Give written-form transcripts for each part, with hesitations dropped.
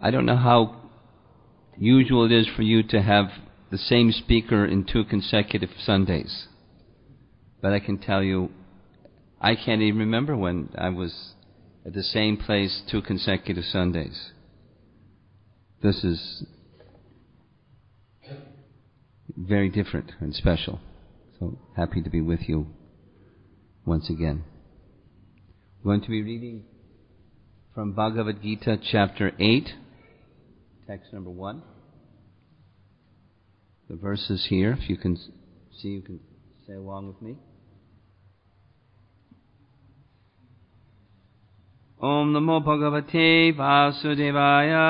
I don't know how usual it is for you to have the same speaker in 2 consecutive Sundays. But I can tell you, I can't even remember when I was at the same place 2 consecutive Sundays. This is very different and special. So happy to be with you once again. We're going to be reading from Bhagavad Gita, chapter 8, text number 1. The verses here, if you can see, you can say along with me. Om Namo Bhagavate Vasudevaya.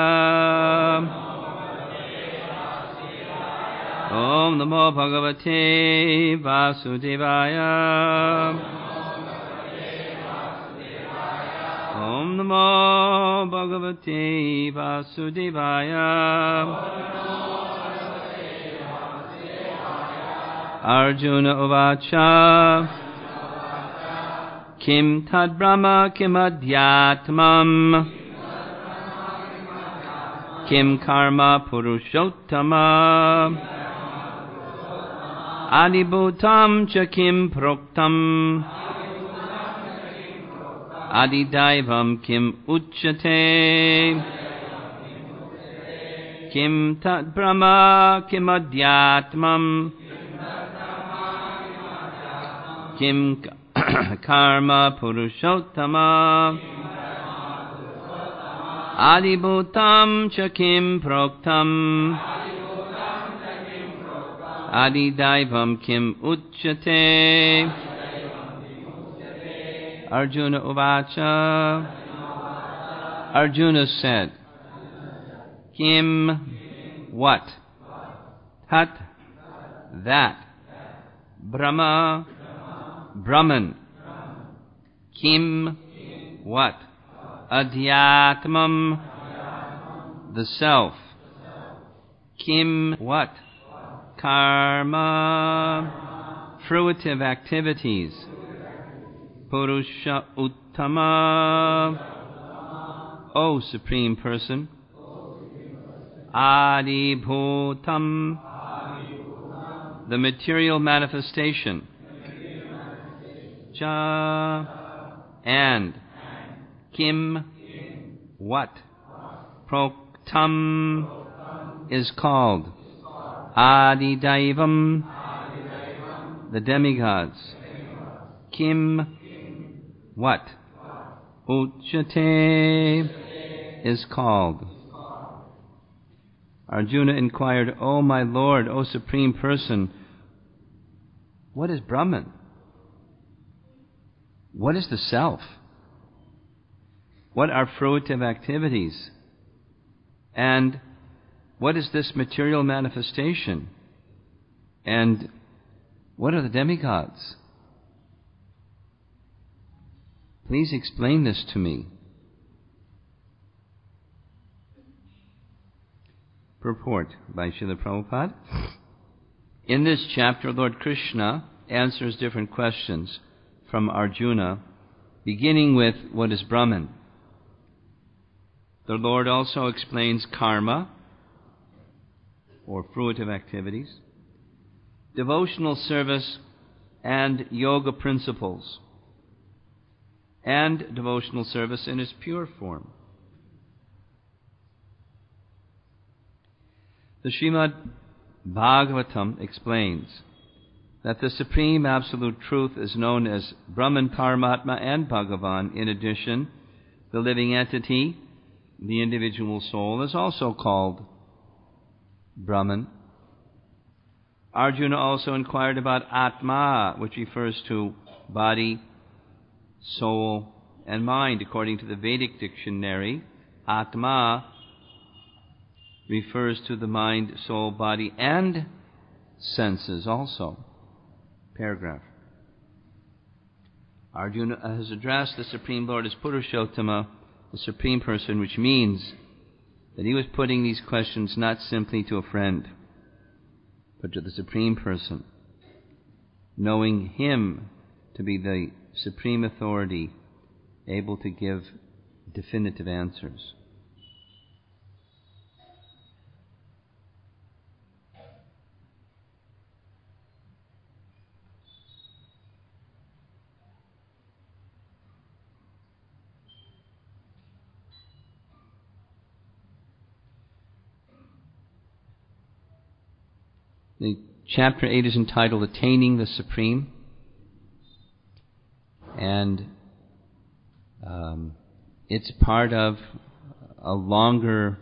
Om Namo Bhagavate Vasudevaya. Om Namo Bhagavate Vasudevaya. Arjuna Uvacha. Kim tad brahma kim adhyatmam. Kim karma purushottama. Adibhutam cha kim proktam. Adidaivam kim uchyate. Kim tad brahma kim adhyatmam. Kim karma purushottama. Adibhutam cha kim proktam. Adidaivam kim uchyate. Arjuna Uvacha. Arjuna said, Kim, what? Tat, that. Brahma, Brahman. Kim, what? Adhyatmam, the self. Kim, what? Karma, fruitive activities. Purusha Uttama, O Supreme Person. Adibhutam, the material manifestation. Cha, and. Kim, what? Proktam is called. Adidaivam, the demigods. Kim, what? Uchyate is called. Arjuna inquired, O my Lord, O Supreme Person, what is Brahman? What is the self? What are fruitive activities? And what is this material manifestation? And what are the demigods? Please explain this to me. Purport by Srila Prabhupada. In this chapter, Lord Krishna answers different questions from Arjuna, beginning with what is Brahman. The Lord also explains karma, or fruitive activities, devotional service, and yoga principles, and devotional service in its pure form. The Srimad Bhagavatam explains that the Supreme Absolute Truth is known as Brahman, Paramatma, and Bhagavan. In addition, the living entity, the individual soul, is also called Brahman. Arjuna also inquired about Atma, which refers to body, soul, and mind. According to the Vedic dictionary, Atma refers to the mind, soul, body, and senses also. Paragraph. Arjuna has addressed the Supreme Lord as Purushottama, the Supreme Person, which means that he was putting these questions not simply to a friend, but to the Supreme Person, knowing him to be the supreme authority able to give definitive answers. The chapter 8 is entitled Attaining the Supreme, and it's part of a longer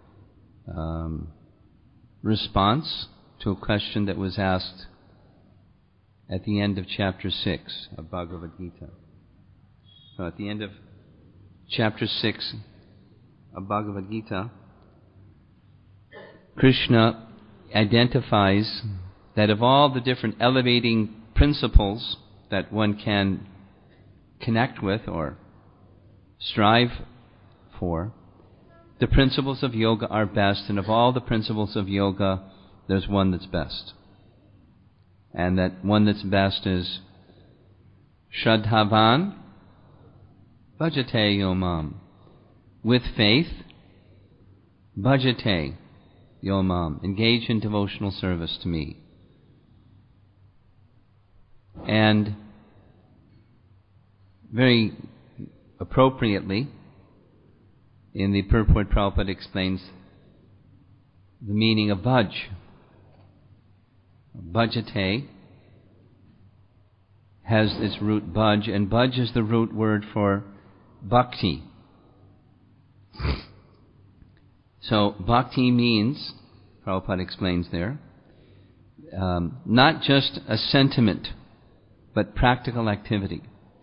response to a question that was asked at the end of chapter 6 of Bhagavad Gita. So at the end of chapter 6 of Bhagavad Gita, Krishna identifies that of all the different elevating principles that one can connect with or strive for, the principles of yoga are best, and of all the principles of yoga, there's one that's best. And that one that's best is Shraddhavan Bhajate Yomam. With faith, Bhajate Yomam. Engage in devotional service to me. And very appropriately, in the purport, Prabhupada explains the meaning of bhaj. Bhajate has its root bhaj, and bhaj is the root word for bhakti. So bhakti means, Prabhupada explains there, not just a sentiment, but practical activity.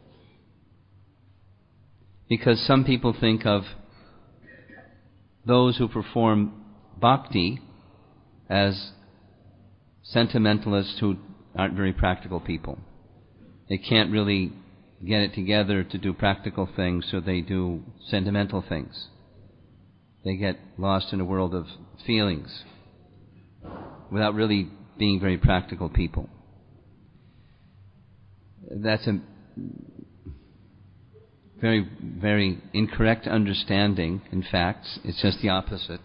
Because some people think of those who perform bhakti as sentimentalists who aren't very practical people. They can't really get it together to do practical things, so they do sentimental things. They get lost in a world of feelings without really being very practical people. That's a very, very incorrect understanding. In fact, it's just the opposite.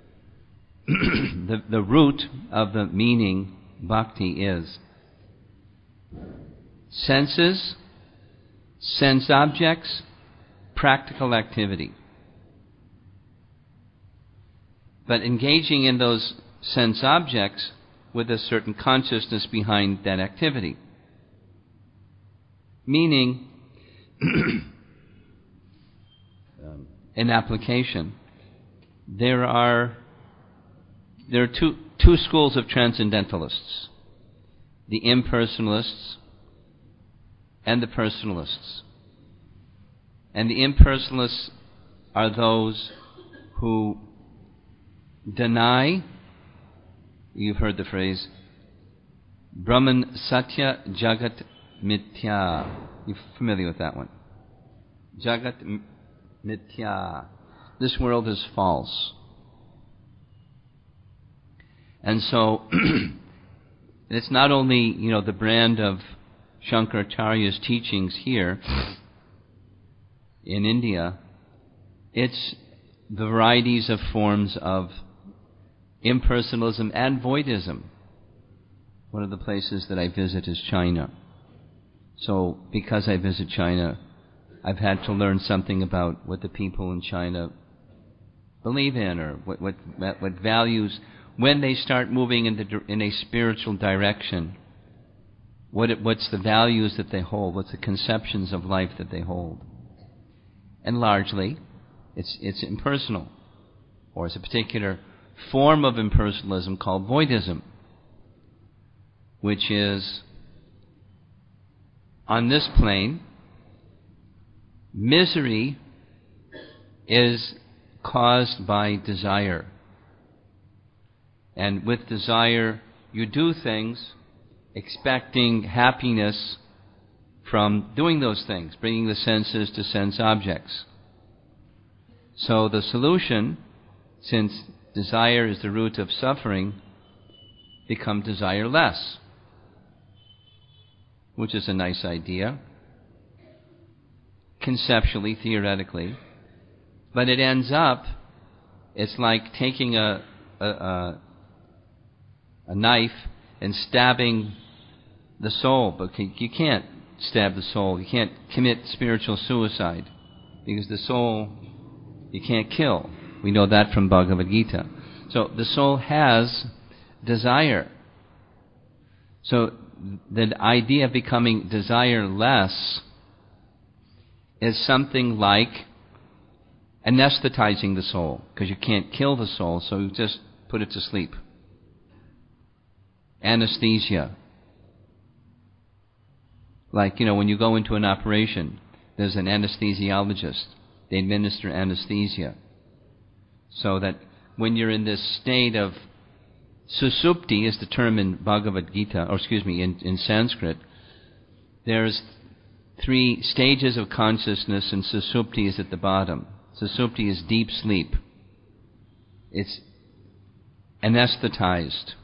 The root of the meaning bhakti is senses, sense objects, practical activity. But engaging in those sense objects with a certain consciousness behind that activity. Meaning, in application, there are two schools of transcendentalists: the impersonalists and the personalists. And the impersonalists are those who deny, you've heard the phrase, Brahman Satya Jagat Mithya. You're familiar with that one. Jagat Mithya. This world is false. And so, it's not only, the brand of Shankaracharya's teachings here in India, it's the varieties of forms of impersonalism and voidism. One of the places that I visit is China. So, because I visit China, I've had to learn something about what the people in China believe in, or what values, when they start moving in a spiritual direction, what's the values that they hold, what's the conceptions of life that they hold. And largely, it's impersonal, or it's a particular form of impersonalism called voidism, which is, on this plane, misery is caused by desire. And with desire, you do things expecting happiness from doing those things, bringing the senses to sense objects. So the solution, since desire is the root of suffering, become desireless, which is a nice idea, conceptually, theoretically, but it ends up, it's like taking a knife and stabbing the soul, but you can't stab the soul. You can't commit spiritual suicide, because the soul you can't kill. We know that from Bhagavad Gita. So the soul has desire, So the idea of becoming desireless is something like anesthetizing the soul, because you can't kill the soul, so you just put it to sleep. Anesthesia. Like, when you go into an operation, there's an anesthesiologist. They administer anesthesia. So that when you're in this state of susupti, is the term in Bhagavad Gita, in Sanskrit, there's 3 stages of consciousness, and susupti is at the bottom. Susupti is deep sleep. It's anesthetized.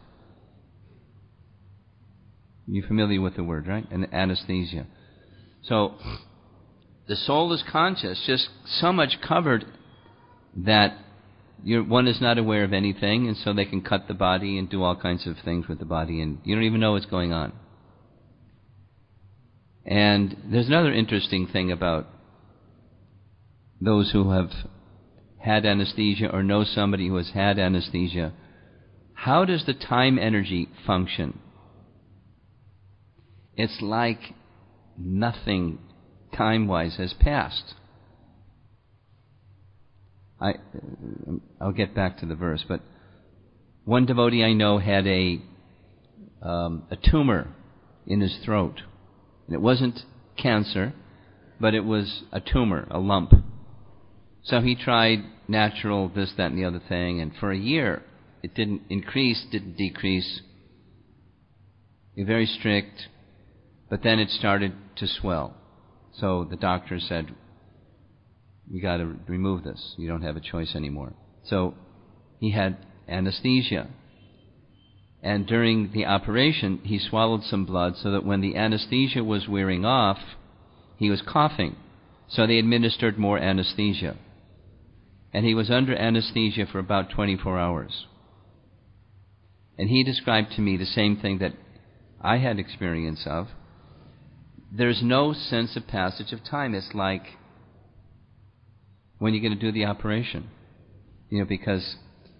You're familiar with the word, right? Anesthesia. So the soul is conscious, just so much covered that one is not aware of anything, and so they can cut the body and do all kinds of things with the body, and you don't even know what's going on. And there's another interesting thing about those who have had anesthesia or know somebody who has had anesthesia. How does the time energy function? It's like nothing time-wise has passed. I'll get back to the verse, but one devotee I know had a tumor in his throat. And it wasn't cancer, but it was a tumor, a lump. So he tried natural this, that, and the other thing, and for a year it didn't increase, didn't decrease. He was very strict, but then it started to swell. So the doctor said, "We got to remove this. You don't have a choice anymore." So he had anesthesia. And during the operation, he swallowed some blood so that when the anesthesia was wearing off, he was coughing. So they administered more anesthesia. And he was under anesthesia for about 24 hours. And he described to me the same thing that I had experience of. There's no sense of passage of time. It's like when you're going to do the operation. Because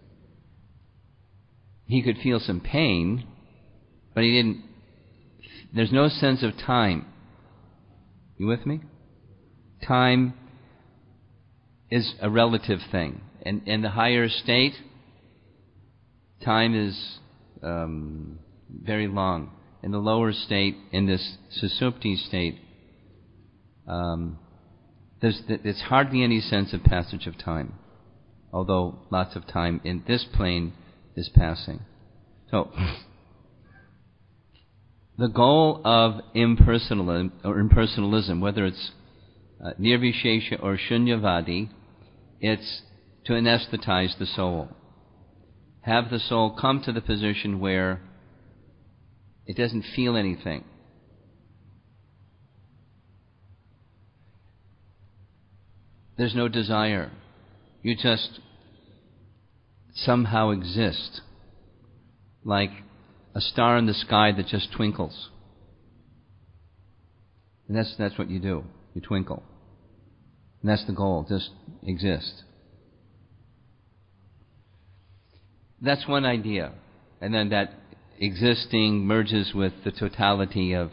he could feel some pain, but there's no sense of time. You with me? Time is a relative thing. And in the higher state, time is very long. In the lower state, in this susupti state, there's hardly any sense of passage of time, although lots of time in this plane is passing. So, the goal of impersonalism, whether it's nirvishesha or shunyavadi, it's to anesthetize the soul. Have the soul come to the position where it doesn't feel anything. There's no desire. You just somehow exist, like a star in the sky that just twinkles. And that's what you do. You twinkle. And that's the goal, just exist. That's one idea. And then that existing merges with the totality of...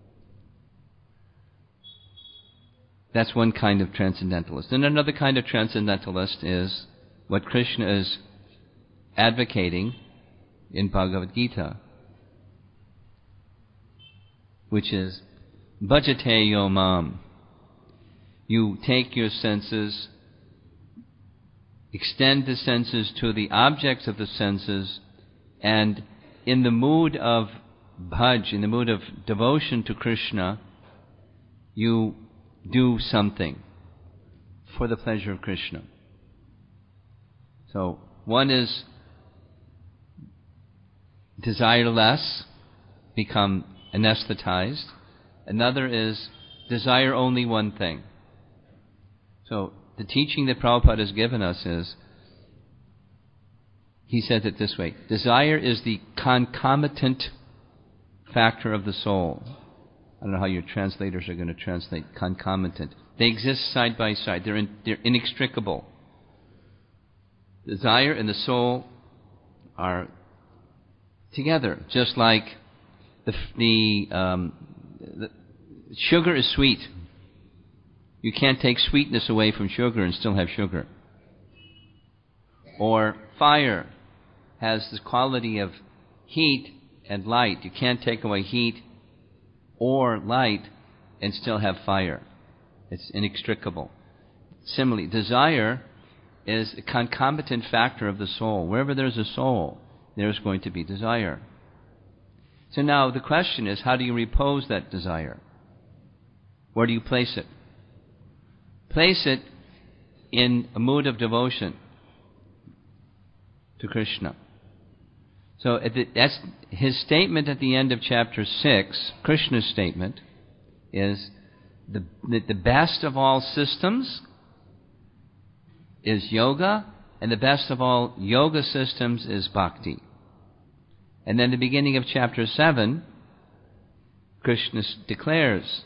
That's one kind of transcendentalist. And another kind of transcendentalist is what Krishna is advocating in Bhagavad Gita, which is bhajate yo mam. You take your senses, extend the senses to the objects of the senses, and in the mood of bhaj, in the mood of devotion to Krishna, you do something for the pleasure of Krishna. So one is desire less, become anesthetized. Another is desire only one thing. So the teaching that Prabhupada has given us is, he says it this way: desire is the concomitant factor of the soul. I don't know how your translators are going to translate concomitant. They exist side by side. They're inextricable. Desire and the soul are together, just like the sugar is sweet. You can't take sweetness away from sugar and still have sugar. Or fire has the quality of heat and light. You can't take away heat or light and still have fire. It's inextricable. Similarly, desire is a concomitant factor of the soul. Wherever there's a soul, there's going to be desire. So now the question is, how do you repose that desire? Where do you place it? Place it in a mood of devotion to Krishna. So that's his statement at the end of chapter 6, Krishna's statement, is the best of all systems is yoga, and the best of all yoga systems is bhakti. And then the beginning of chapter 7, Krishna declares,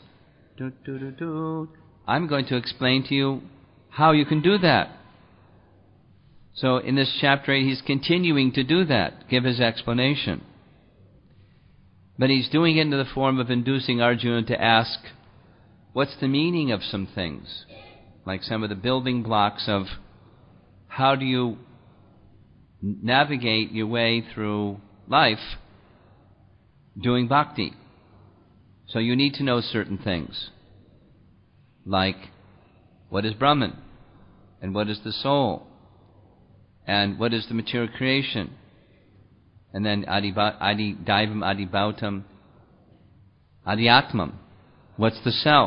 I'm going to explain to you how you can do that. So in this chapter 8, he's continuing to do that, give his explanation. But he's doing it in the form of inducing Arjuna to ask, what's the meaning of some things? Like some of the building blocks of how do you navigate your way through life doing bhakti. So you need to know certain things, like what is Brahman, and what is the soul, and what is the material creation, and then adi daivam, adi bhautam, adi atmam. What's the self?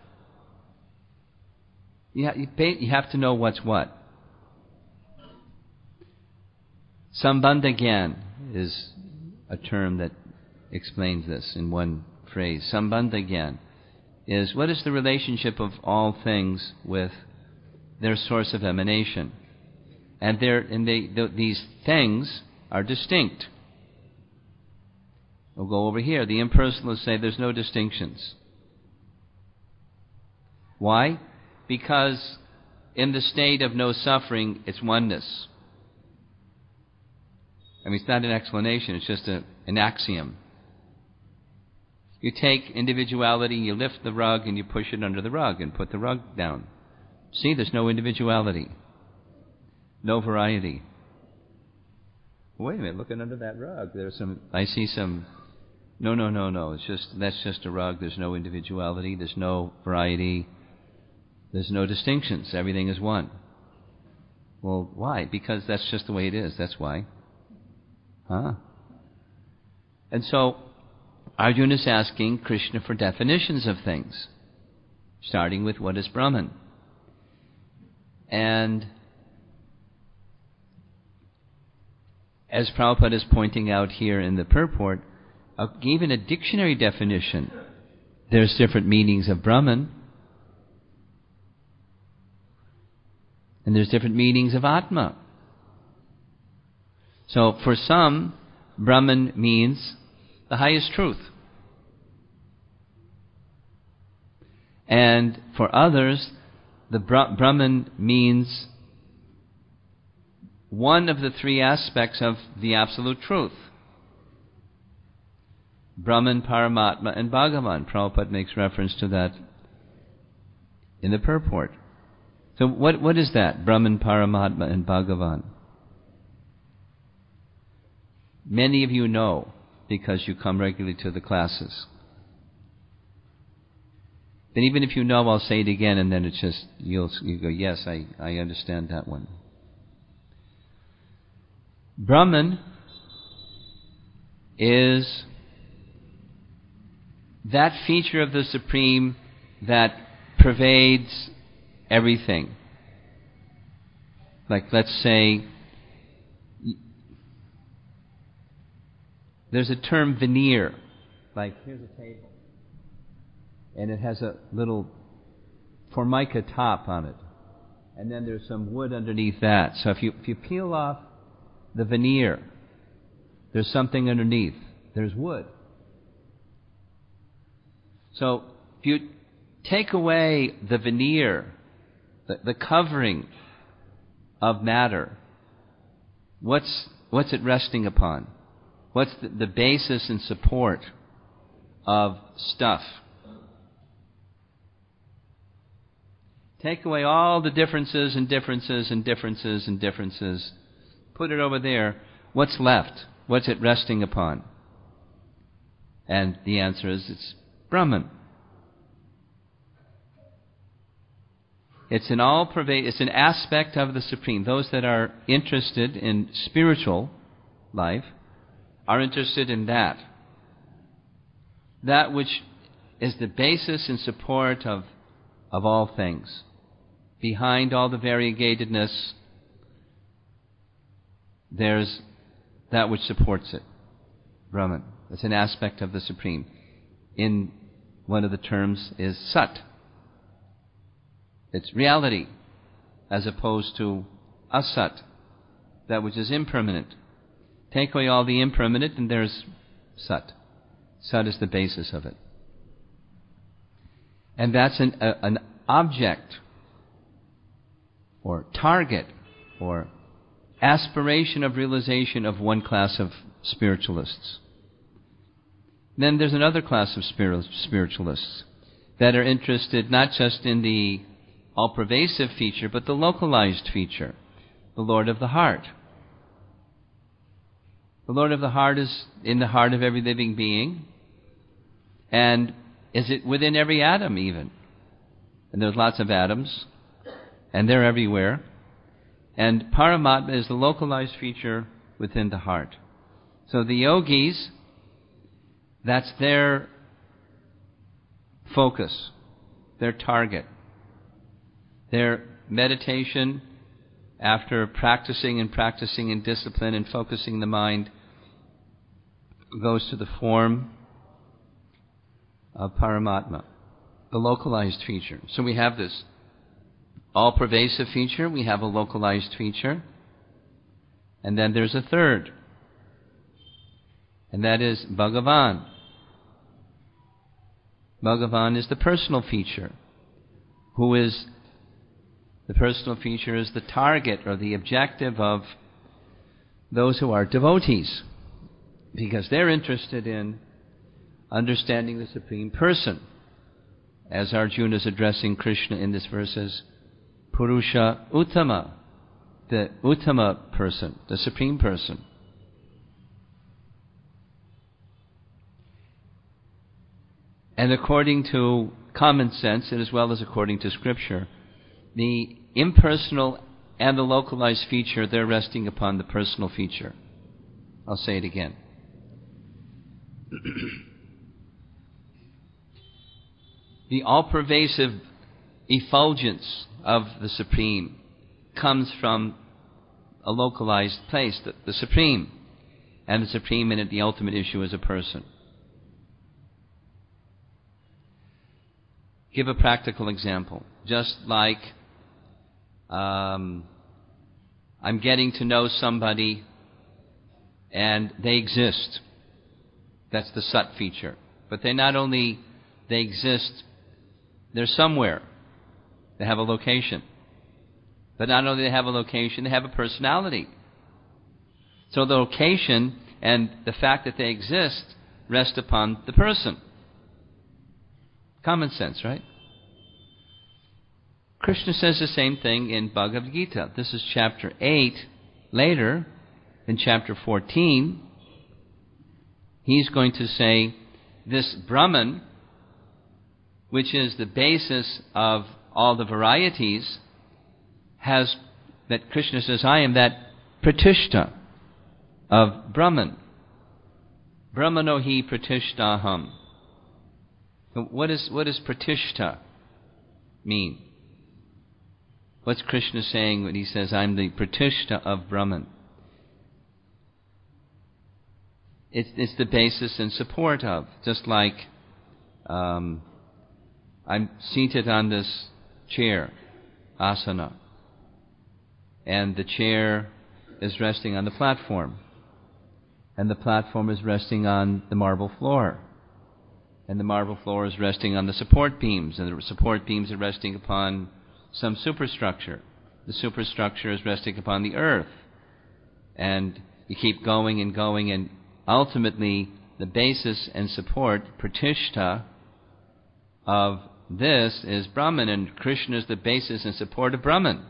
You have to know what's what. Sambandha Gyan is a term that explains this in one phrase. Sambandha Gyan is what is the relationship of all things with their source of emanation. And these things are distinct. We'll go over here. The impersonalists say there's no distinctions. Why? Because in the state of no suffering, it's oneness. I mean, it's not an explanation, it's just an axiom. You take individuality, you lift the rug, and you push it under the rug and put the rug down. See, there's no individuality. No variety. Wait a minute, looking under that rug, I see some... No. That's just a rug. There's no individuality, there's no variety, there's no distinctions. Everything is one. Well, why? Because that's just the way it is, that's why. And so Arjuna is asking Krishna for definitions of things, starting with what is Brahman. And as Prabhupada is pointing out here in the purport, even a dictionary definition, there's different meanings of Brahman, and there's different meanings of Atma. So for some, Brahman means the highest truth. And for others, the Brahman means one of the three aspects of the absolute truth. Brahman, Paramatma, and Bhagavan. Prabhupada makes reference to that in the purport. So what is that? Brahman, Paramatma, and Bhagavan. Many of you know because you come regularly to the classes. Then even if you know, I'll say it again, and then it's just, you go, yes, I understand that one. Brahman is that feature of the Supreme that pervades everything. Like, let's say, there's a term veneer. Like, here's a table, and it has a little formica top on it, and then there's some wood underneath that. So if you peel off the veneer, there's something underneath. There's wood. So if you take away the veneer, the covering of matter, what's it resting upon? What's the basis and support of stuff. Take away all the differences and differences and differences and differences. Put it over there. What's left? What's it resting upon? And the answer is it's Brahman. It's an it's an aspect of the Supreme. Those that are interested in spiritual life are interested in that. That which is the basis and support of all things. Behind all the variegatedness, there's that which supports it. Brahman. It's an aspect of the Supreme. In one of the terms is Sat. It's reality, as opposed to Asat, that which is impermanent. Take away all the impermanent and there's Sat. Sat is the basis of it. And that's an object or target or aspiration of realization of one class of spiritualists. Then there's another class of spiritualists that are interested not just in the all-pervasive feature, but the localized feature, the Lord of the heart. The Lord of the heart is in the heart of every living being, and is it within every atom even? And there's lots of atoms, and they're everywhere. And Paramatma is the localized feature within the heart. So the yogis, that's their focus, their target. Their meditation, after practicing in discipline and focusing the mind, goes to the form of Paramatma, the localized feature. So we have this all-pervasive feature, we have a localized feature, and then there's a third, and that is Bhagavan. Bhagavan is the personal feature, who is the personal feature is the target or the objective of those who are devotees, because they're interested in understanding the Supreme Person. As Arjuna is addressing Krishna in this verse as Purusha Uttama, the Uttama person, the Supreme Person. And according to common sense, and as well as according to Scripture, the impersonal and the localized feature, they're resting upon the personal feature. I'll say it again. The all-pervasive effulgence of the Supreme comes from a localized place, the Supreme. And the Supreme in it, the ultimate issue, is a person. Give a practical example. Just like I'm getting to know somebody and they exist. That's the Sat feature. But they exist, they're somewhere. They have a location. But not only do they have a location, they have a personality. So the location and the fact that they exist rest upon the person. Common sense, right? Krishna says the same thing in Bhagavad Gita. This is chapter 8. Later, in chapter 14, he's going to say this Brahman, which is the basis of all the varieties, has, that Krishna says, I am that Pratishta of Brahman. Brahmano hi pratishtaham. What does Pratishta mean? What's Krishna saying when he says, I'm the Pratishta of Brahman? It's the basis and support of. Just like I'm seated on this chair, asana, and the chair is resting on the platform, and the platform is resting on the marble floor, and the marble floor is resting on the support beams, and the support beams are resting upon some superstructure. The superstructure is resting upon the earth. And you keep going, and ultimately the basis and support, pratishtha, of this is Brahman, and Krishna is the basis and support of Brahman.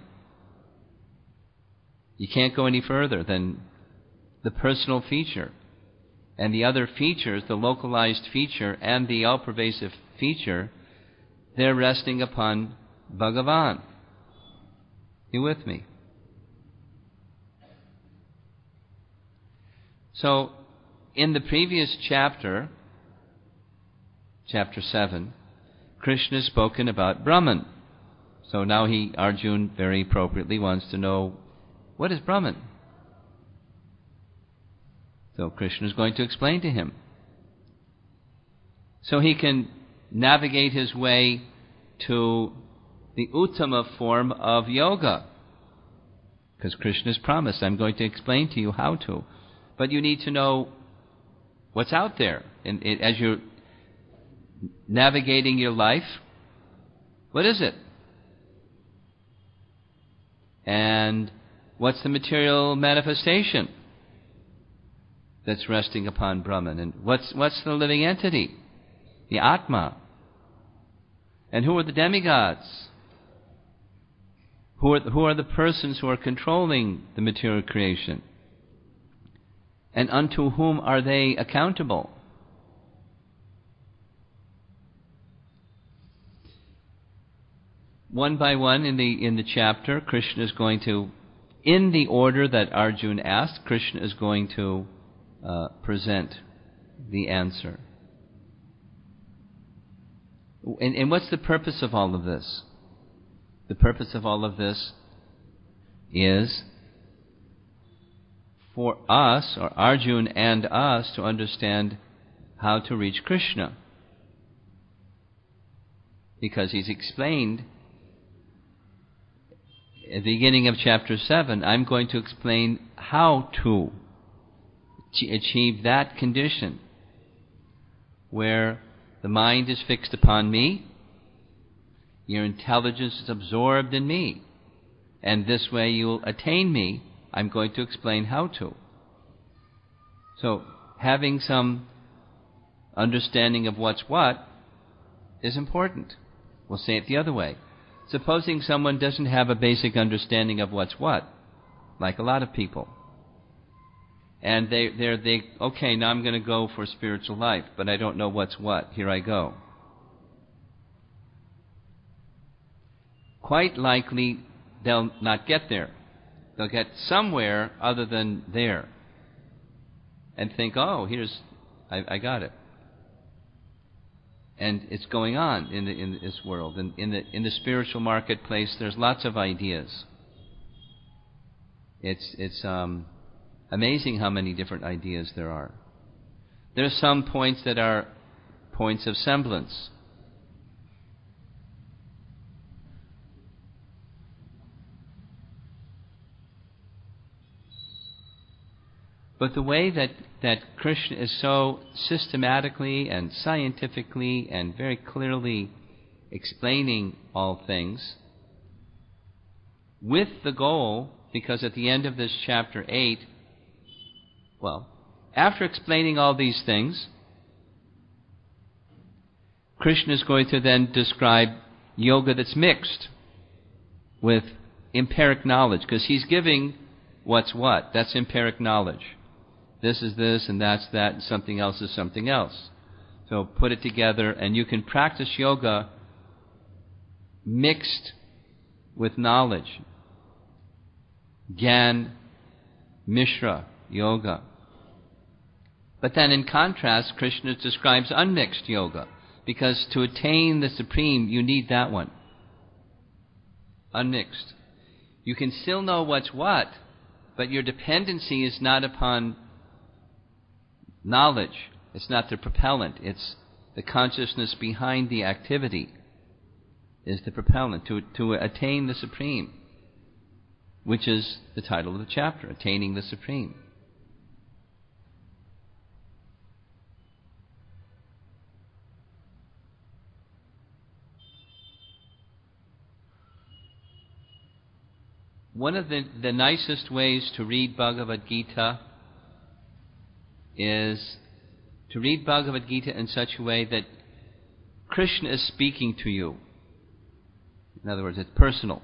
You can't go any further than the personal feature. And the other features, the localized feature and the all-pervasive feature, they're resting upon Bhagavan. You with me? So, in the previous chapter, chapter 7, Krishna has spoken about Brahman. So now Arjuna very appropriately wants to know, what is Brahman? So Krishna is going to explain to him. So he can navigate his way to the Uttama form of yoga. Because Krishna has promised, I'm going to explain to you how to. But you need to know what's out there. And as you're navigating your life, what is it? And what's the material manifestation that's resting upon Brahman? And what's the living entity? The Atma. And who are the demigods? Who are the persons who are controlling the material creation? And unto whom are they accountable? One by one in the chapter, Krishna is going to, in the order that Arjuna asked, Krishna is going to present the answer. And what's the purpose of all of this? The purpose of all of this is for us, or Arjuna and us, to understand how to reach Krishna. Because he's explained at the beginning of chapter 7, I'm going to explain how to achieve that condition where the mind is fixed upon me, your intelligence is absorbed in me, and this way you'll attain me. I'm going to explain how to. So, having some understanding of what's what is important. We'll say it the other way. Supposing someone doesn't have a basic understanding of what's what, like a lot of people, and they okay, now I'm going to go for spiritual life, but I don't know what's what. Here I go. Quite likely they'll not get there. They'll get somewhere other than there, and think, oh, I got it. And it's going on in this world. And in the spiritual marketplace, there's lots of ideas. It's amazing how many different ideas there are. There are some points that are points of semblance. But the way that Krishna is so systematically and scientifically and very clearly explaining all things, with the goal, because at the end of this chapter 8, after explaining all these things, Krishna is going to then describe yoga that's mixed with empiric knowledge, because he's giving what's what. That's empiric knowledge. This is this, and that's that, and something else is something else. So put it together, and you can practice yoga mixed with knowledge. Gyan Mishra Yoga. But then in contrast, Krishna describes unmixed yoga, because to attain the Supreme, you need that one. Unmixed. You can still know what's what, but your dependency is not upon knowledge. It's not the propellant. It's the consciousness behind the activity is the propellant to attain the Supreme, which is the title of the chapter, Attaining the Supreme. One of the nicest ways to read Bhagavad Gita is to read Bhagavad Gita in such a way that Krishna is speaking to you. In other words, it's personal.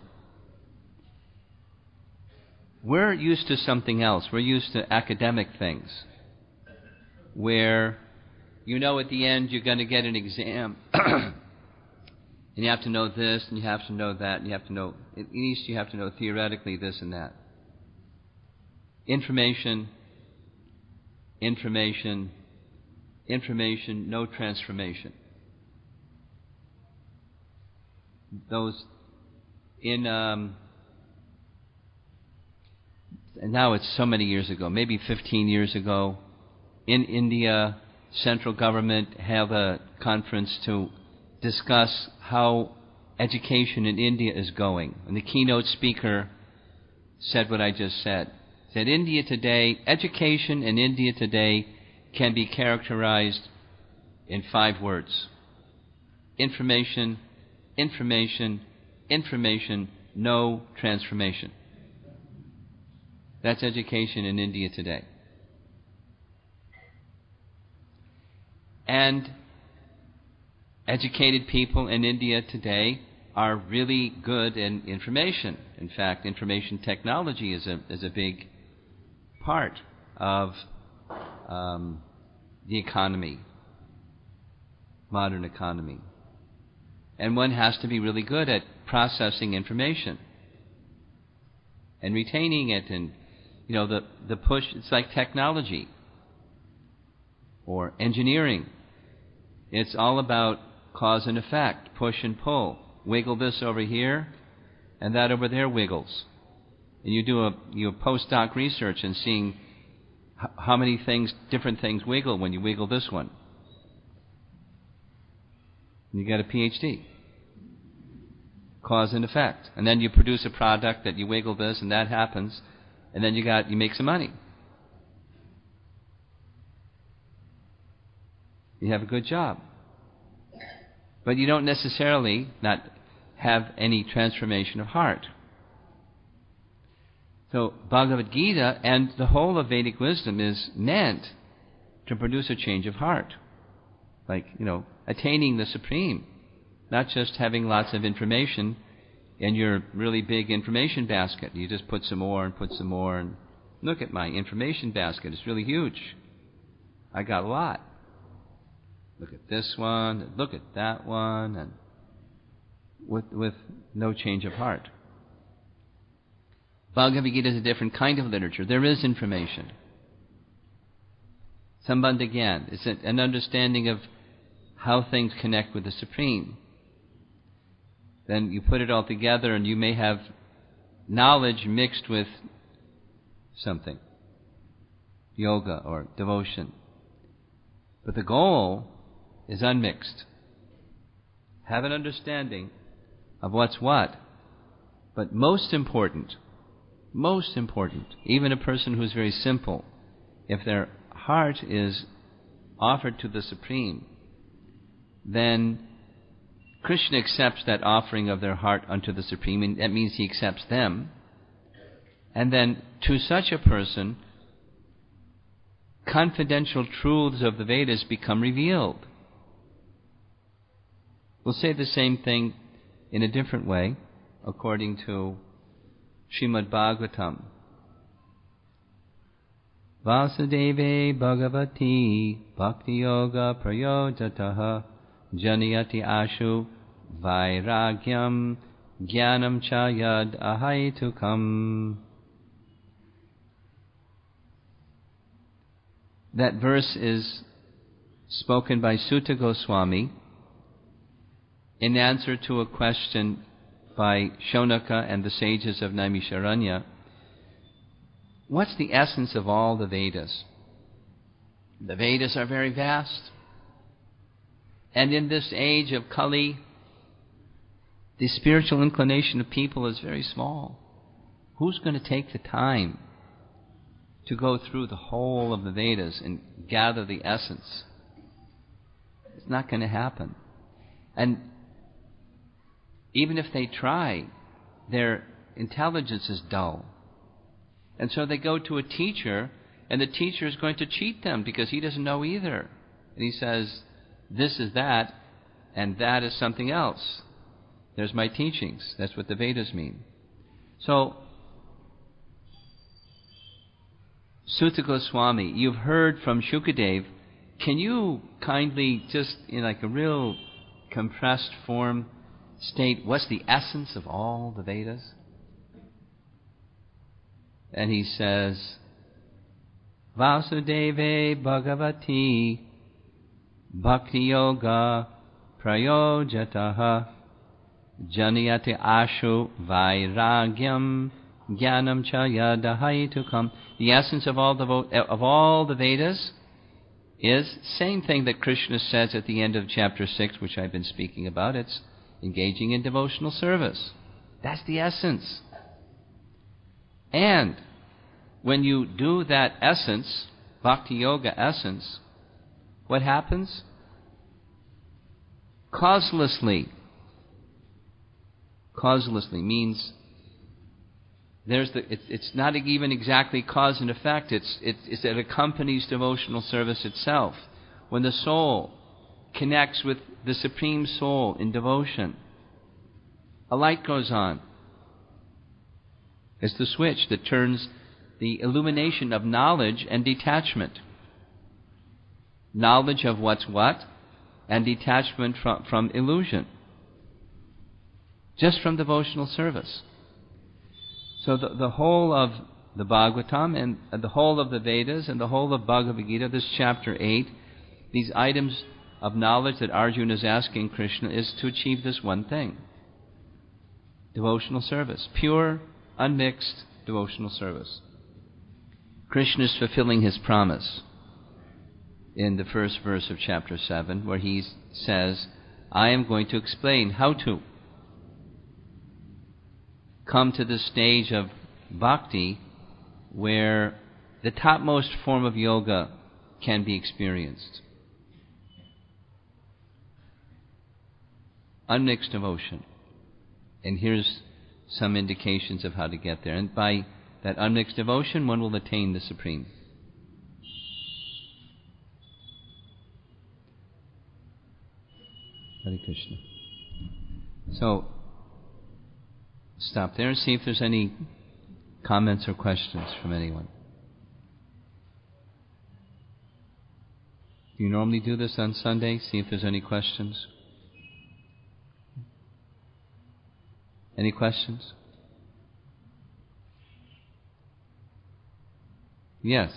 We're used to something else. We're used to academic things, where at the end you're going to get an exam, and you have to know this, and you have to know that, and you have to know, at least you have to know theoretically this and that. Information, no transformation. Those in and now it's so many years ago, maybe 15 years ago, in India, central government held a conference to discuss how education in India is going. And the keynote speaker said what I just said. Said education in India today can be characterized in 5 words. Information, no transformation. That's education in India today. And educated people in India today are really good in information. In fact, information technology is a big part of the economy, modern economy. And one has to be really good at processing information and retaining it, and the push. It's like technology or engineering. It's all about cause and effect, push and pull. Wiggle this over here, and that over there wiggles. And you do postdoc research and seeing how many different things wiggle when you wiggle this one. And you get a PhD. Cause and effect. And then you produce a product that you wiggle this and that happens, and then you make some money. You have a good job. But you don't necessarily not have any transformation of heart. So Bhagavad Gita and the whole of Vedic wisdom is meant to produce a change of heart. Like, attaining the supreme. Not just having lots of information in your really big information basket. You just put some more and look at my information basket. It's really huge. I got a lot. Look at this one, look at that one, and with no change of heart. Bhagavad Gita is a different kind of literature. There is information. Sambandha Gyan is an understanding of how things connect with the Supreme. Then you put it all together and you may have knowledge mixed with something. Yoga or devotion. But the goal is unmixed. Have an understanding of what's what. But most important, even a person who's very simple, if their heart is offered to the Supreme, then Krishna accepts that offering of their heart unto the Supreme, and that means He accepts them. And then to such a person, confidential truths of the Vedas become revealed. We'll say the same thing in a different way, according to Srimad Bhagavatam. Vasudeve Bhagavati Bhakti Yoga Prayojataha Janayati Ashu Vairagyam Jnanam Cha Yad Ahaitukam. That verse is spoken by Sutta Goswami in answer to a question by Shonaka and the sages of Naimisharanya. What's the essence of all the Vedas? The Vedas are very vast. And in this age of Kali, the spiritual inclination of people is very small. Who's going to take the time to go through the whole of the Vedas and gather the essence? It's not going to happen. And even if they try, their intelligence is dull. And so they go to a teacher, and the teacher is going to cheat them because he doesn't know either. And he says, this is that, and that is something else. There's my teachings. That's what the Vedas mean. So, Sutta Goswami, you've heard from Shukadev. Can you kindly, just in like a real compressed form, state what's the essence of all the Vedas? And he says, Vasudeve Bhagavati Bhakti Yoga Prayojataha Janiyate Ashu Vairagyam Jnanam Cha Yadahaitukam. The essence of all the Vedas is same thing that Krishna says at the end of chapter 6, which I've been speaking about. It's engaging in devotional service. That's the essence. And when you do that essence, Bhakti Yoga essence, what happens? Causelessly means it's not even exactly cause and effect. It accompanies devotional service itself. When the soul connects with the Supreme Soul in devotion, a light goes on. It's the switch that turns the illumination of knowledge and detachment. Knowledge of what's what, and detachment from illusion. Just from devotional service. So the whole of the Bhagavatam and the whole of the Vedas and the whole of Bhagavad Gita, this chapter 8, these items of knowledge that Arjuna is asking Krishna is to achieve this one thing. Devotional service. Pure, unmixed devotional service. Krishna is fulfilling his promise in the first verse of chapter 7, where he says, I am going to explain how to come to the stage of bhakti where the topmost form of yoga can be experienced. Unmixed devotion. And here's some indications of how to get there. And by that unmixed devotion, one will attain the Supreme. Hare Krishna. So, stop there and see if there's any comments or questions from anyone. Do you normally do this on Sunday? See if there's any questions. Any questions? Yes.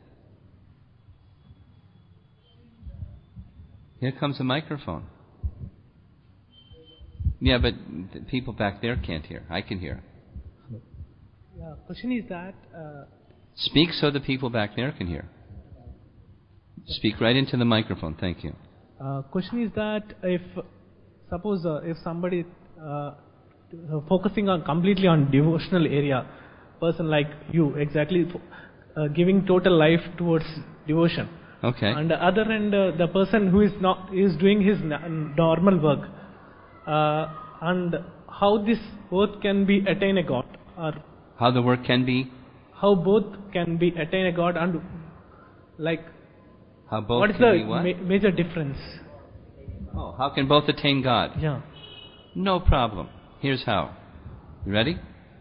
Here comes a microphone. Yeah, but the people back there can't hear. I can hear. Question is that... Speak so the people back there can hear. Speak right into the microphone. Thank you. Question is that if somebody focusing on completely on devotional area, person like you, exactly giving total life towards devotion. Okay. On the other end, the person who is doing his normal work, and how this both can be attain a God, or how the work can be, how both can be attain a God, and like how both what is can the be what? Major difference? Oh, how can both attain God? Yeah. No problem. Here's how. You ready?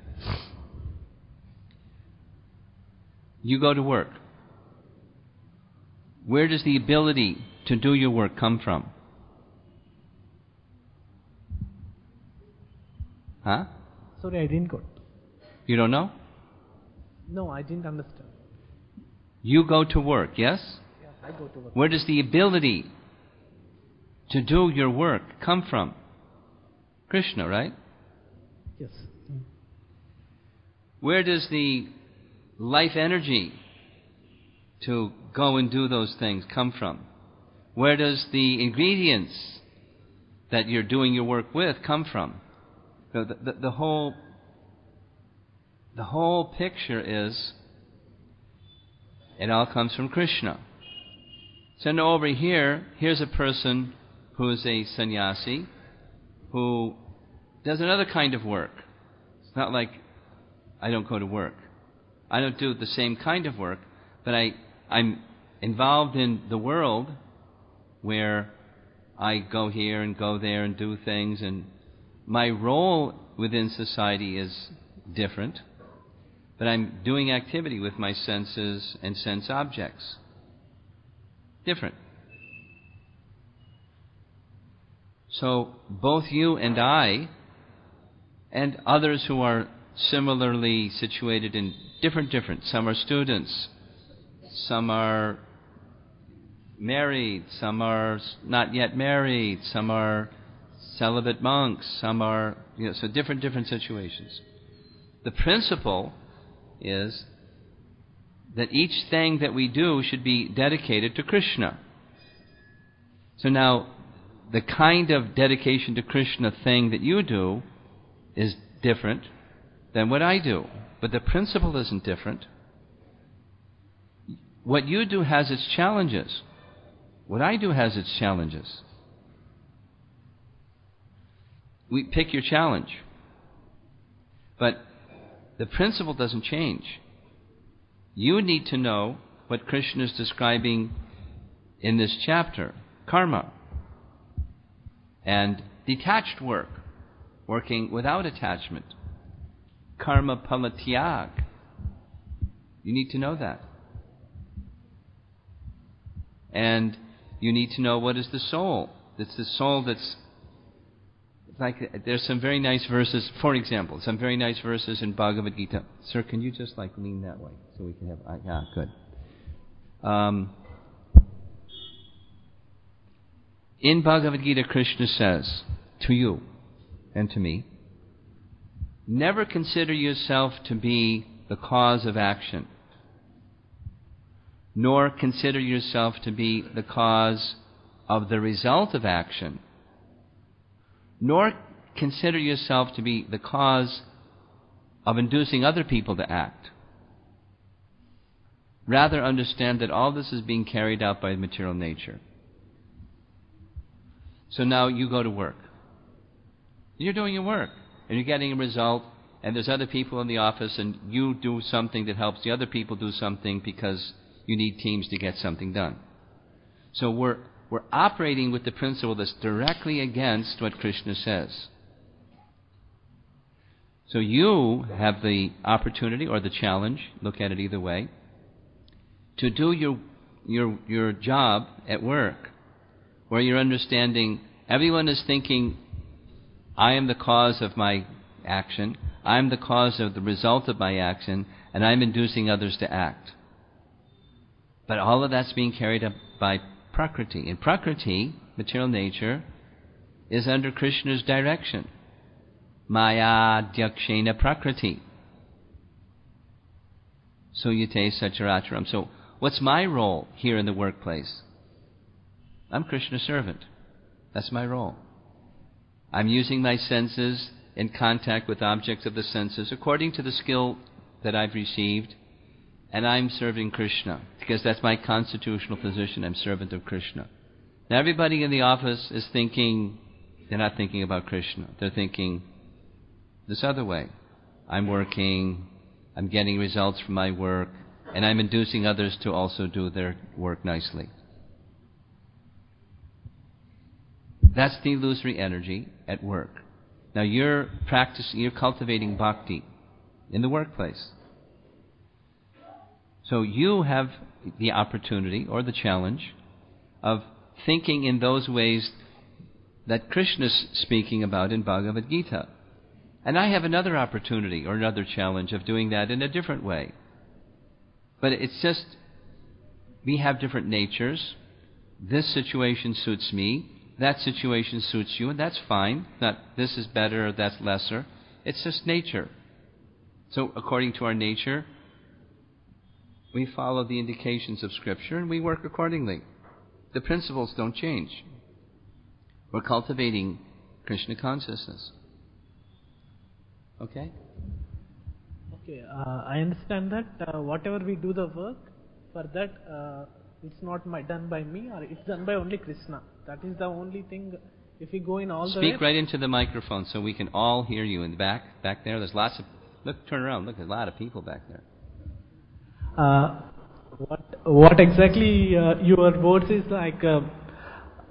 You go to work. Where does the ability to do your work come from? Huh? Sorry, I didn't got. You don't know? No, I didn't understand. You go to work, yes? Yeah, I go to work. Where does the ability to do your work come from? Krishna, right? Yes. Where does the life energy to go and do those things come from? Where does the ingredients that you're doing your work with come from? The whole picture is, it all comes from Krishna. So now over here, here's a person who is a sannyasi who does another kind of work. It's not like I don't go to work. I don't do the same kind of work, but I'm involved in the world where I go here and go there and do things, and my role within society is different, but I'm doing activity with my senses and sense objects. Different. So both you and I, and others who are similarly situated in different. Some are students, some are married, some are not yet married, some are celibate monks, some are, so different situations. The principle is that each thing that we do should be dedicated to Krishna. So now, the kind of dedication to Krishna thing that you do is different than what I do. But the principle isn't different. What you do has its challenges. What I do has its challenges. We pick your challenge. But the principle doesn't change. You need to know what Krishna is describing in this chapter, karma, and detached work, working without attachment, karma phala tyag. You need to know that. And you need to know what is the soul. It's the soul that's like, there's some very nice verses, for example, some very nice verses in Bhagavad Gita. Sir, can you just lean that way so we can have, good. In Bhagavad Gita, Krishna says to you and to me, never consider yourself to be the cause of action, nor consider yourself to be the cause of the result of action, nor consider yourself to be the cause of inducing other people to act. Rather understand that all this is being carried out by material nature. So now you go to work. You're doing your work, and you're getting a result, and there's other people in the office, and you do something that helps the other people do something because you need teams to get something done. So we're operating with the principle that's directly against what Krishna says. So you have the opportunity or the challenge, look at it either way, to do your job at work, where you're understanding everyone is thinking, I am the cause of my action, I am the cause of the result of my action, and I'm inducing others to act. But all of that's being carried up by Prakriti. In Prakriti, material nature, is under Krishna's direction. Maya Dyakshena Prakriti. Suyate Sacharacharam. So, what's my role here in the workplace? I'm Krishna's servant. That's my role. I'm using my senses in contact with objects of the senses according to the skill that I've received, and I'm serving Krishna, because that's my constitutional position. I'm servant of Krishna. Now everybody in the office is thinking, they're not thinking about Krishna. They're thinking this other way. I'm working, I'm getting results from my work, and I'm inducing others to also do their work nicely. That's the illusory energy at work. Now you're cultivating bhakti in the workplace. So you have the opportunity or the challenge of thinking in those ways that Krishna's speaking about in Bhagavad Gita. And I have another opportunity or another challenge of doing that in a different way. But it's just, we have different natures. This situation suits me, that situation suits you, and that's fine. Not this is better or that's lesser. It's just nature. So according to our nature, we follow the indications of Scripture and we work accordingly. The principles don't change. We're cultivating Krishna consciousness. Okay? Okay, I understand that whatever we do the work, for that it's not done by me, or it's done by only Krishna. That is the only thing. If we go in all the Speak right into the microphone so we can all hear you. In the back there, there's lots of... Look, turn around. Look, there's a lot of people back there. What exactly your words is like,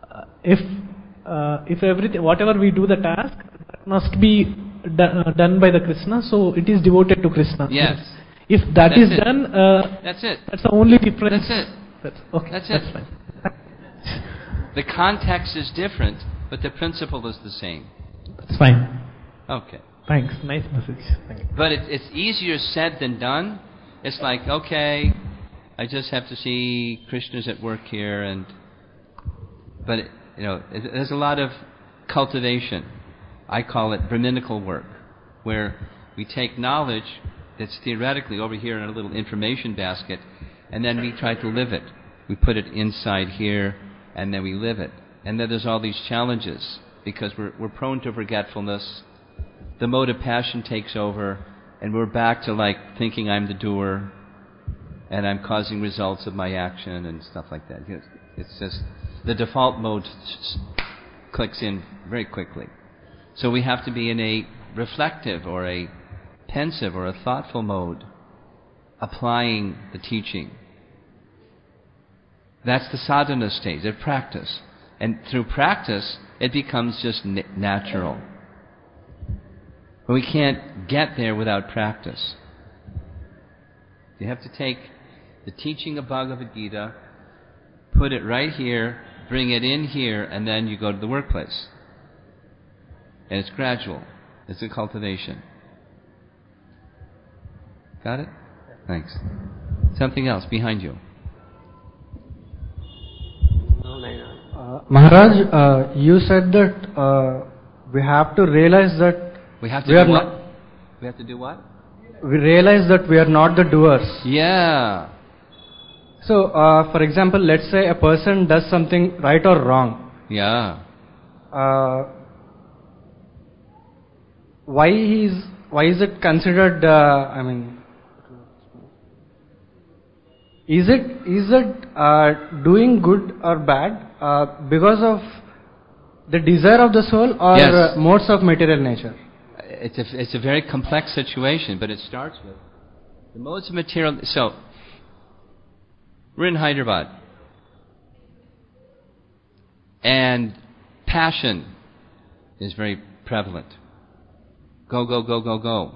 if everything, whatever we do the task, that must be done by the Krishna, so it is devoted to Krishna. Yes. If that's it. done, that's it. That's the only difference. That's it. That's fine. The context is different, but the principle is the same. That's fine. Okay. Thanks. Nice message. Thank you. But it's easier said than done. It's like, okay, I just have to see Krishna's at work here, but there's a lot of cultivation. I call it Brahminical work, where we take knowledge that's theoretically over here in a little information basket, and then we try to live it. We put it inside here, and then we live it. And then there's all these challenges, because we're prone to forgetfulness. The mode of passion takes over, and we're back to like thinking I'm the doer, and I'm causing results of my action and stuff like that. It's just the default mode clicks in very quickly. So we have to be in a reflective or a pensive or a thoughtful mode, applying the teaching. That's the sadhana stage of practice. And through practice, it becomes just natural. But we can't get there without practice. You have to take the teaching of Bhagavad Gita, put it right here, bring it in here, and then you go to the workplace. And it's gradual. It's a cultivation. Got it? Thanks. Something else behind you. Maharaj, you said that we have to realize that we have to do what? We have to do what? We realize that we are not the doers. Yeah. So, for example, let's say a person does something right or wrong. Yeah. Why is it considered? Is it doing good or bad because of the desire of the soul or yes. Modes of material nature? It's a very complex situation, but it starts with the modes of material. So, we're in Hyderabad, and passion is very prevalent. Go, go, go, go, go.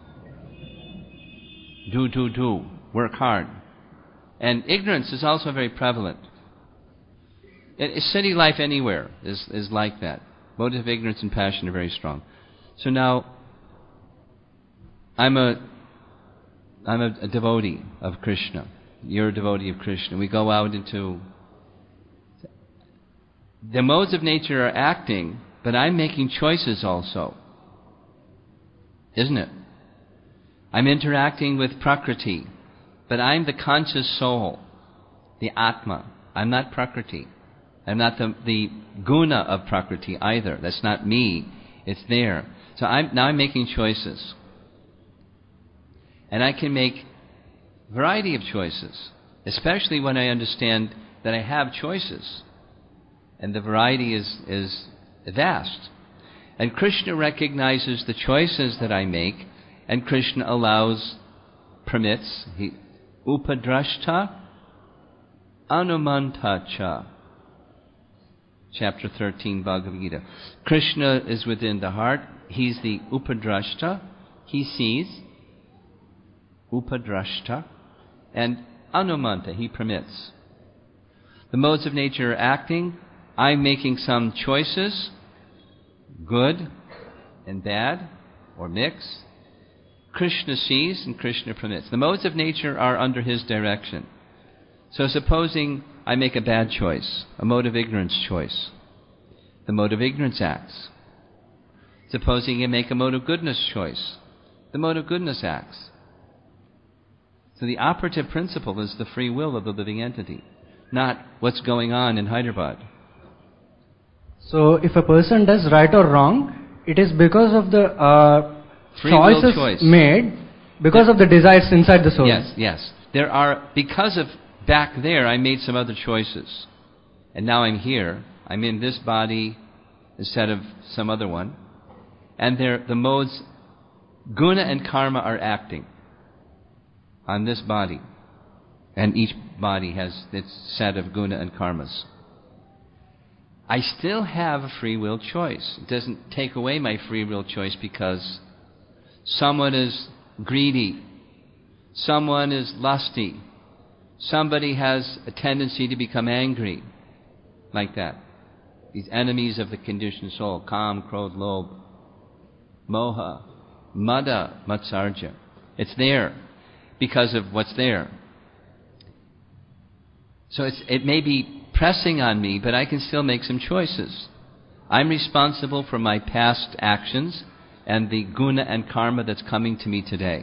Do. Work hard. And ignorance is also very prevalent. City life anywhere is like that. Modes of ignorance and passion are very strong. So now, I'm a devotee of Krishna. You're a devotee of Krishna. We go out into... The modes of nature are acting, but I'm making choices also. Isn't it? I'm interacting with Prakriti, but I'm the conscious soul, the Atma. I'm not Prakriti. I'm not the guna of Prakriti either. That's not me. It's there. So I'm making choices. And I can make a variety of choices, especially when I understand that I have choices. And the variety is vast. And Krishna recognizes the choices that I make, and Krishna permits, upadrashta anumantacha. Chapter 13, Bhagavad Gita. Krishna is within the heart. He's the upadrashta. He sees. Upadrashta. And anumanta, he permits. The modes of nature are acting. I'm making some choices, good and bad, or mixed. Krishna sees and Krishna permits. The modes of nature are under his direction. So supposing I make a bad choice, a mode of ignorance choice, the mode of ignorance acts. Supposing you make a mode of goodness choice, the mode of goodness acts. So the operative principle is the free will of the living entity, not what's going on in Hyderabad. So if a person does right or wrong, it is because of the choices made, because of the desires inside the soul. Yes. There are, because of back there, I made some other choices. And now I'm here. I'm in this body instead of some other one. And the modes, guna and karma, are acting on this body. And each body has its set of guna and karmas. I still have a free will choice. It doesn't take away my free will choice because someone is greedy, someone is lusty, somebody has a tendency to become angry, like that. These enemies of the conditioned soul, Kam, Krodh, Lobh, Moha, Mada, Matsarja. It's there because of what's there. So it may be pressing on me, but I can still make some choices. I'm responsible for my past actions and the guna and karma that's coming to me today.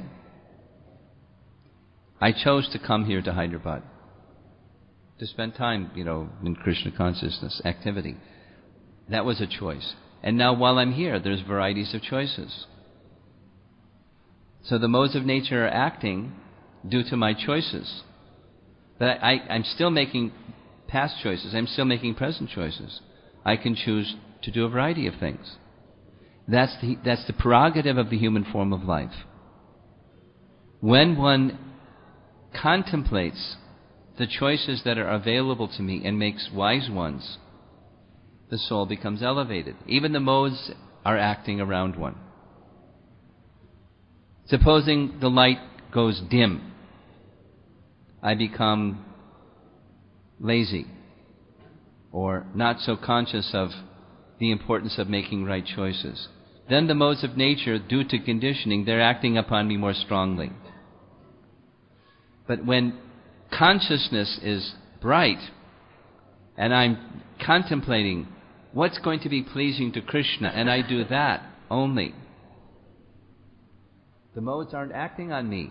I chose to come here to Hyderabad to spend time, in Krishna consciousness activity. That was a choice. And now while I'm here, there's varieties of choices. So the modes of nature are acting due to my choices. But I'm still making past choices. I'm still making present choices. I can choose to do a variety of things. That's the prerogative of the human form of life. When one contemplates the choices that are available to me and makes wise ones, the soul becomes elevated. Even the modes are acting around one. Supposing the light goes dim, I become lazy or not so conscious of the importance of making right choices. Then the modes of nature, due to conditioning, they're acting upon me more strongly. But when consciousness is bright and I'm contemplating what's going to be pleasing to Krishna, and I do that only, the modes aren't acting on me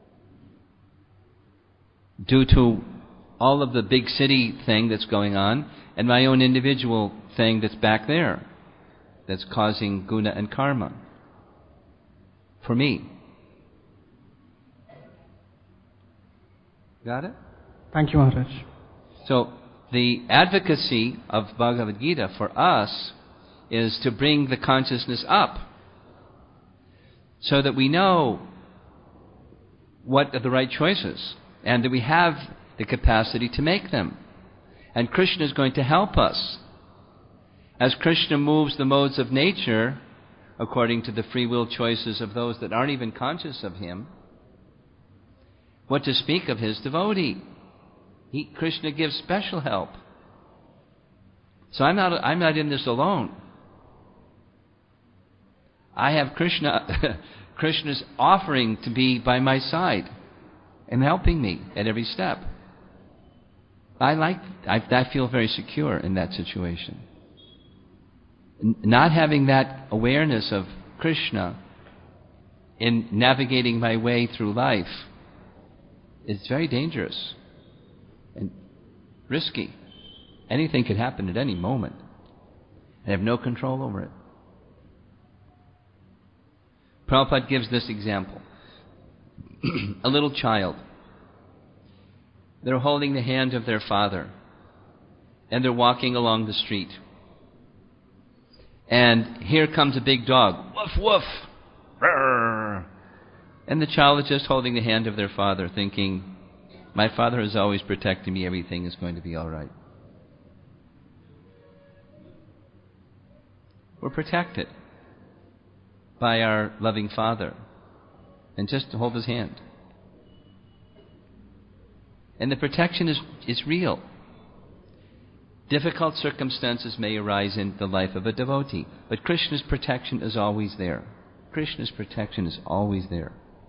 due to all of the big city thing that's going on and my own individual thing that's back there that's causing guna and karma for me. Got it? Thank you, Maharaj. So the advocacy of Bhagavad Gita for us is to bring the consciousness up so that we know what are the right choices and that we have the capacity to make them. And Krishna is going to help us. As Krishna moves the modes of nature according to the free will choices of those that aren't even conscious of Him, what to speak of His devotee? Krishna gives special help. So I'm not in this alone. I have Krishna's offering to be by my side and helping me at every step. I feel very secure in that situation. Not having that awareness of Krishna in navigating my way through life is very dangerous and risky. Anything could happen at any moment. I have no control over it. Prabhupada gives this example. A little child. They're holding the hand of their father, and they're walking along the street. And here comes a big dog. Woof, woof. Rrr. And the child is just holding the hand of their father, thinking, my father is always protecting me, everything is going to be all right. We're protected by our loving Father, and just to hold His hand. And the protection is real. Difficult circumstances may arise in the life of a devotee, but Krishna's protection is always there. Krishna's protection is always there.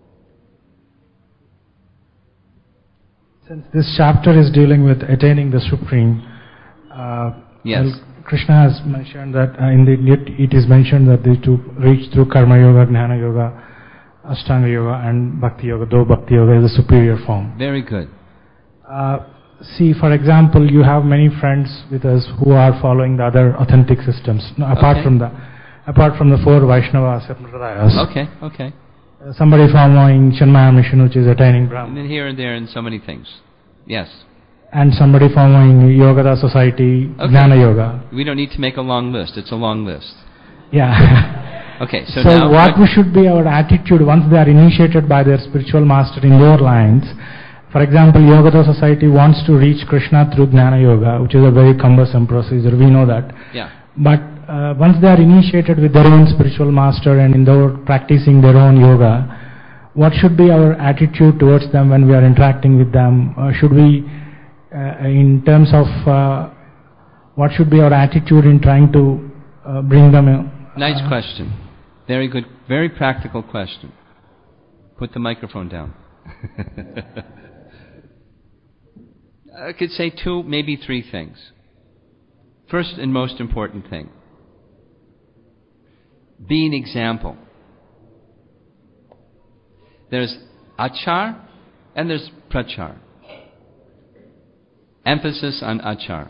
Since this chapter is dealing with attaining the Supreme, yes. Well, Krishna has mentioned that it is mentioned that they to reach through Karma Yoga, Jnana Yoga, Ashtanga Yoga and Bhakti Yoga, though Bhakti Yoga is a superior form. Very good. See, for example, you have many friends with us who are following the other authentic systems, apart from the four Vaishnava Sampradayas. Okay. Somebody following Chinmaya mission, which is attaining Brahma. And then here and there and so many things. Yes. And somebody following Yoga Society, Jnana Yoga. We don't need to make a long list. It's a long list. Yeah. Okay, so now... So what should be our attitude once they are initiated by their spiritual master in lower lines? For example, Yogoda Society wants to reach Krishna through Jnana Yoga, which is a very cumbersome procedure. We know that. Yeah. But once they are initiated with their own spiritual master and practicing their own yoga, what should be our attitude towards them when we are interacting with them? Should we, in terms of what should be our attitude in trying to bring them in? Nice question. Very good, very practical question. Put the microphone down. I could say 2, maybe 3 things. First and most important thing, be an example. There's achar and there's prachar. Emphasis on achar.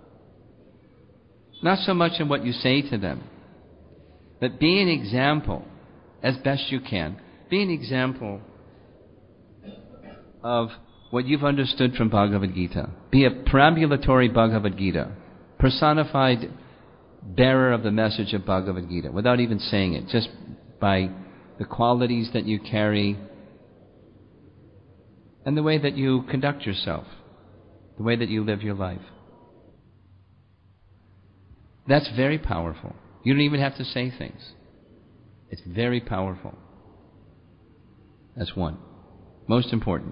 Not so much on what you say to them, but be an example as best you can. Be an example of what you've understood from Bhagavad Gita. Be a perambulatory Bhagavad Gita, personified bearer of the message of Bhagavad Gita, without even saying it, just by the qualities that you carry and the way that you conduct yourself, the way that you live your life. That's very powerful. You don't even have to say things. It's very powerful. That's one. Most important.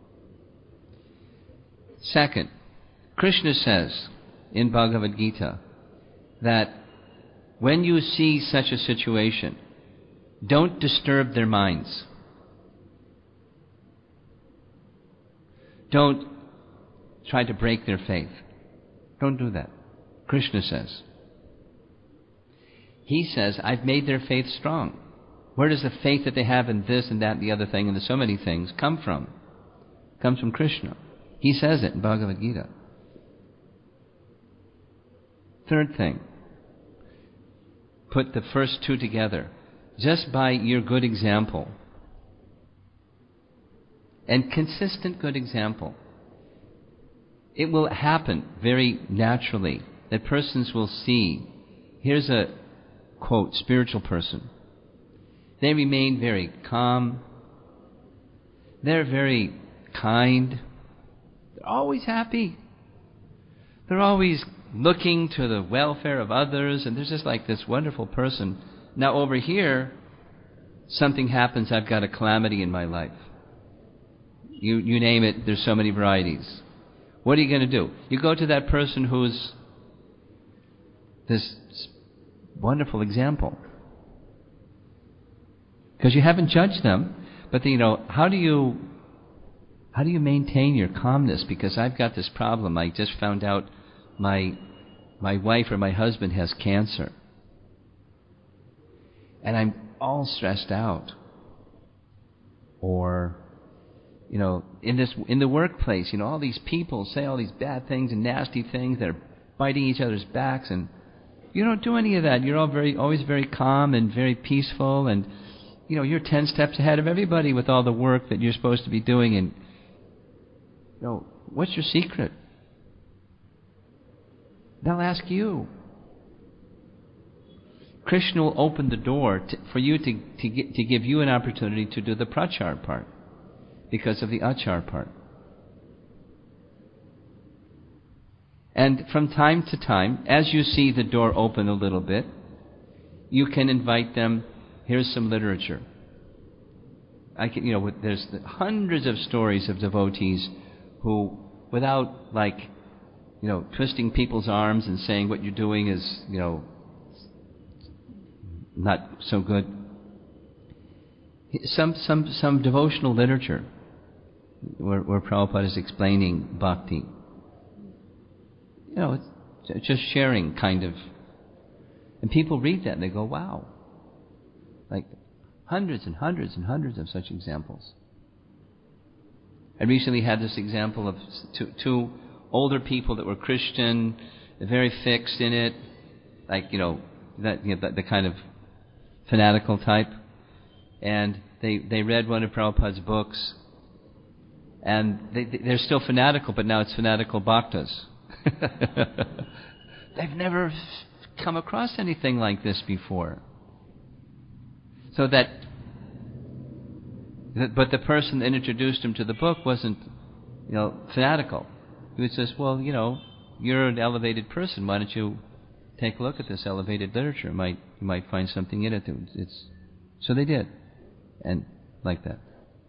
Second, Krishna says in Bhagavad Gita that when you see such a situation, don't disturb their minds. Don't try to break their faith. Don't do that. Krishna says. He says, I've made their faith strong. Where does the faith that they have in this and that and the other thing and there's so many things come from? It comes from Krishna. He says it in Bhagavad Gita. Third thing, put the first 2 together. Just by your good example, and consistent good example, it will happen very naturally that persons will see. Here's a quote, spiritual person. They remain very calm. They're very kind. They're always happy. They're always looking to the welfare of others, and there's just like this wonderful person. Now over here, something happens, I've got a calamity in my life. You name it, there's so many varieties. What are you going to do? You go to that person who's this wonderful example. Because you haven't judged them, but how do you maintain your calmness? Because I've got this problem. I just found out my wife or my husband has cancer. And I'm all stressed out. Or, in the workplace, all these people say all these bad things and nasty things. They're biting each other's backs, and you don't do any of that. You're always very calm and very peaceful, and you're 10 steps ahead of everybody with all the work that you're supposed to be doing. And what's your secret? They'll ask you. Krishna will open the door for you to give you an opportunity to do the prachar part because of the achar part. And from time to time, as you see the door open a little bit, you can invite them. Here's some literature. There's hundreds of stories of devotees who, without twisting people's arms and saying what you're doing is, not so good. Some devotional literature where Prabhupada is explaining bhakti. It's just sharing kind of. And people read that and they go, wow. Like hundreds and hundreds and hundreds of such examples. I recently had this example of two older people that were Christian, very fixed in it, the kind of fanatical type. And they read one of Prabhupada's books, and they're still fanatical, but now it's fanatical bhaktas. They've never come across anything like this before. But the person that introduced him to the book wasn't fanatical. He would say, well, you're an elevated person. Why don't you take a look at this elevated literature? You might find something in it. So they did, and like that.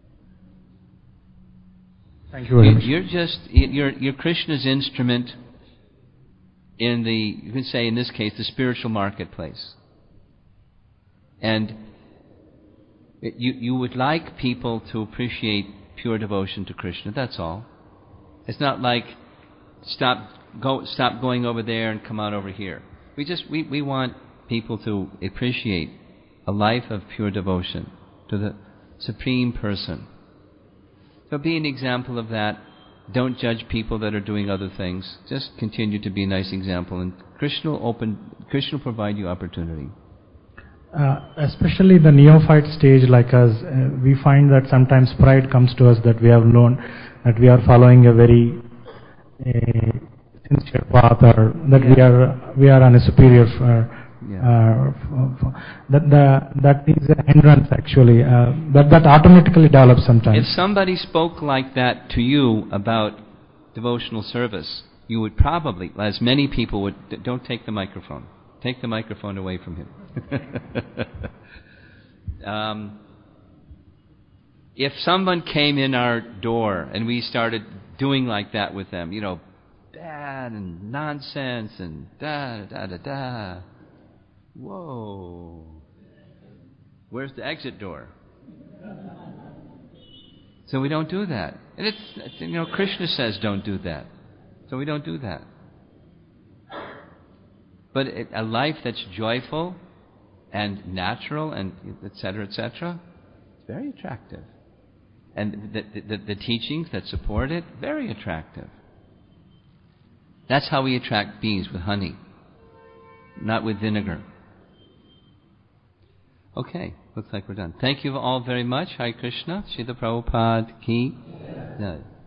Thank you very much. You're Krishna's instrument in you can say in this case, the spiritual marketplace. And you would like people to appreciate pure devotion to Krishna. That's all. It's not like stop going over there and come out over here. We want people to appreciate a life of pure devotion to the Supreme Person. So be an example of that. Don't judge people that are doing other things. Just continue to be a nice example, and Krishna will provide you opportunity. Especially the neophyte stage like us, we find that sometimes pride comes to us that we have known that we are following a very sincere path, or that we are on a superior that is a hindrance actually, that automatically develops sometimes. If somebody spoke like that to you about devotional service, you would probably, as many people would, don't take the microphone. Take the microphone away from him. If someone came in our door and we started doing like that with them, bad and nonsense and da. Whoa. Where's the exit door? So we don't do that. And it's Krishna says don't do that. So we don't do that. But a life that's joyful and natural and etc., etc., it's very attractive. And the teachings that support it, very attractive. That's how we attract bees, with honey, not with vinegar. Okay, looks like we're done. Thank you all very much. Hare Krishna. Srila Prabhupada ki.